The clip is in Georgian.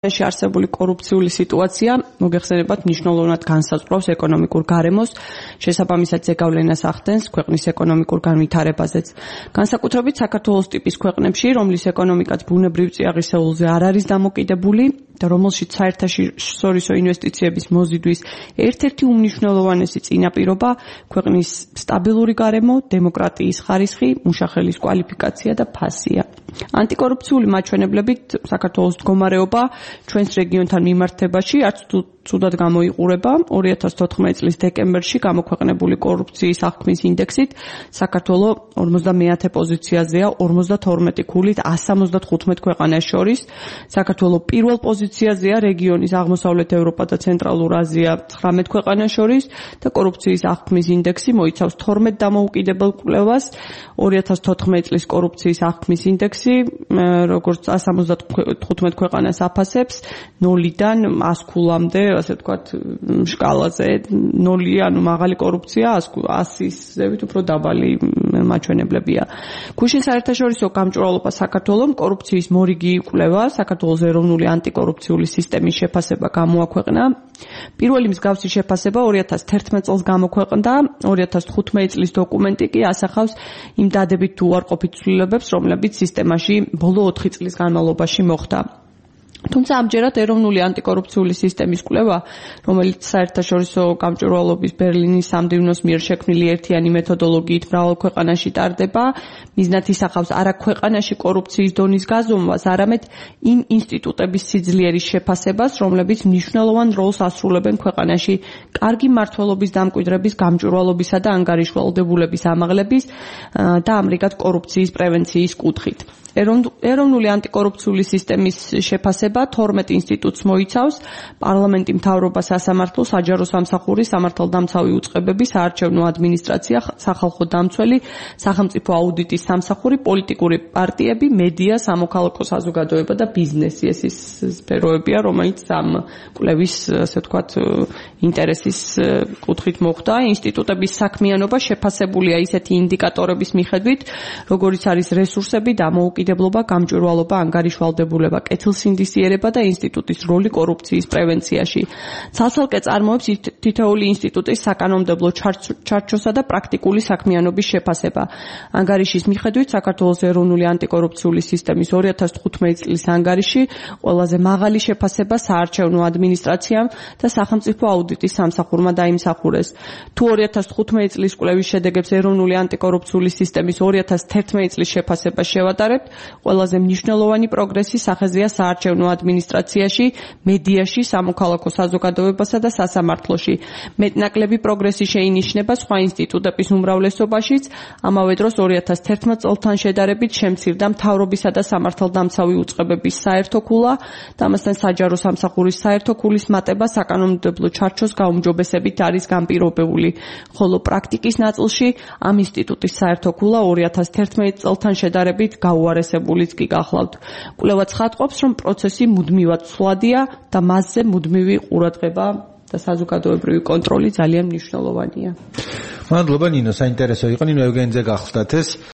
არსებული კორუფციული სიტუაცია მოგეხსენებათ მნიშვნელოვნად განსაზღვრავს ეკონომიკურ გარემოს, შესაბამისად ზეგავლენას ახდენს ქვეყნის ეკონომიკურ განვითარებაზეც. განსაკუთრებით საქართველოს ტიპის ქვეყნებში, რომლის ეკონომიკაც ბუნებრივ წიაღისეულზე არ არის დამოკიდებული და რომელშიც საერთაშორისო ინვესტიციების მოზიდვის ერთ-ერთი უმნიშვნელოვანესი წინაპირობა ქვეყნის სტაბილური გარემო, დემოკრატიის ხარისხი, მუშახელის კვალიფიკაცია და ფასია. ანტიკორუფციული მაჩვენებლებით საქართველოს მდგომარეობა ჩვენს რეგიონთან მიმართებაში არც ცუდად გამოიყურება. 2014 წლის დეკემბერში გამოქვეყნებული კორუფციის აღქმის ინდექსით საქართველოს 50-ე პოზიციაზეა 52 ქულით 175 ქვეყანას შორის. საქართველოს პირველ პოზიციაზეა რეგიონის აღმოსავლეთ ევროპა და ცენტრალურ აზია 19 ქვეყანას შორის და კორუფციის აღქმის ინდექსი მოიცავს 12 დამოუკიდებელ კვლევას. 2014 წლის კორუფციის აღქმის ინდექსი როგორც 175 ქვეყანას აფასებს 0-დან 100 ქულამდე, ასე ვთქვათ, სკალაზე 0 ანუ მაღალი კორუფცია, 100-ით უფრო დაბალი მაჩვენებლებია. ქუშის საერთაშორისო გამჭვირვალობა საქართველოს კორუფციის მორიგი კვლევა, საქართველოს ეროვნული ანტიკორუფციული სისტემის შეფასება გამოაქვეყნა. პირველი მსგავსი შეფასება 2011 წელს გამოქვეყნდა, 2015 წლის დოკუმენტი კი ასახავს იმ დადებით თუ უარყოფით ცვლილებებს, რომლებიც სისტემაში ბოლო 4 წლის განმავლობაში მოხდა. თუმცა ამჯერად ეროვნული ანტიკორუფციული სისტემის კვლევა, რომელიც საერთაშორისო გამჭვირვალობის ბერლინის სამდივნოს მიერ შექმნილი ერთიანი მეთოდოლოგიით მრავალ ქვეყანაში ტარდება, მიზნად ისახავს არა ქვეყანაში კორუფციის დონის გაზომვას, არამედ იმ ინსტიტუტების სიძლიერის შეფასებას, რომლებიც მნიშვნელოვან როლს ასრულებენ ქვეყანაში კარგი მმართველობის დამკვიდრების, გამჭვირვალობისა და ანგარიშვალდებულების ამაღლების და ამრიგად კორუფციის პრევენციის კუთხით. ეროვნული ანტიკორუფციული სისტემის შეფასება 12 ინსტიტუტს მოიცავს: პარლამენტი, მთავრობა, სასამართლო, საჯარო სამსახური, სამართალდამცავი უწყებები, საარჩევნო ადმინისტრაცია, სახალხო დამცველი, სახელმწიფო აუდიტის სამსახური, პოლიტიკური პარტიები, მედია, სამოქალაქო საზოგადოება და ბიზნესი. ეს ის სფეროებია, რომელიც ამ კვლევის, ასე ვთქვათ, ინტერესის კუთხით მოხდა. ინსტიტუტების საქმიანობა შეფასებულია ისეთი ინდიკატორების მიხედვით, როგორიც არის რესურსები, დამოუკიდებლობა, გამჭვირვალობა, ანგარიშვალდებულება, კეთილსინდისიერება და ინსტიტუტის როლი კორუფციის პრევენციაში. ცალ-ცალკე წარმოებს თითოეული ინსტიტუტის საკანონმდებლო ჩარჩოსა და პრაქტიკული საქმიანობის შეფასება. ანგარიშის მიხედვით საქართველოს ეროვნული ანტიკორუფციული სისტემის 2015 წლის ანგარიში ყველაზე მაღალი შეფასება საარჩევნო ადმინისტრაციამ და სახელმწიფო აუდიტის სამსახურმა დაიმსახურეს. თუ 2015 წლის კვლევის შედეგებს ეროვნული ანტიკორუფციული სისტემის 2011 წლის შეფასებას შევატარებთ, ყველაზე მნიშვნელოვანი პროგრესი სახეზეა საარჩევნო ადმინისტრაციაში, მედიაში, სამოქალაქო საზოგადოებასა და სასამართლოში. მეტნაკლები პროგრესი შეინიშნება სხვა ინსტიტუტების უმრავლესობაშიც, ამავე დროს 2011 წელთან შედარებით შემცირდა მთავრობისა და სამართალდამცავი უწყებების საერთო ქულა და ამასთან საჯარო სამსახურის საერთო ქულის მატება საკანონმდებლო ჩარჩოს გაუმჯობესებით არის განპირობებული, ხოლო პრაქტიკის ნაწილში ამ ინსტიტუტის საერთო ქულა 2011 წელთან შედარებით გაუარესებულიც კი გახლავთ. კვლევა ცხადყოფს, რომ პროცესი მუდმივად ცვლადია და მასზე მუდმივი ყურადღება და საზოგადოებრივი კონტროლი ძალიან მნიშვნელოვანია. მადლობა ნინო, საინტერესო იყო. ნინო ევგენიძე გახლდათ ეს